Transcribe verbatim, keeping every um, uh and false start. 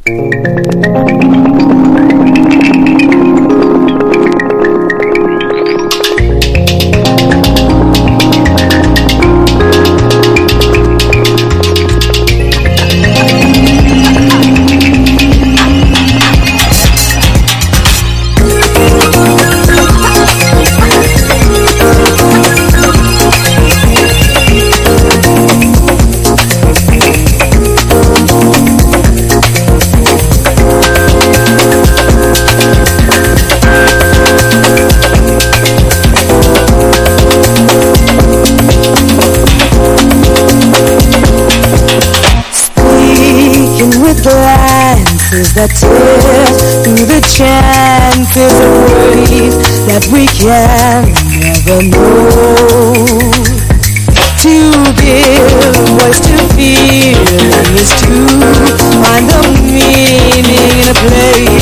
Glances that tear through the chances of relief that we can never know. To give voice to feeling is to find the meaning in a place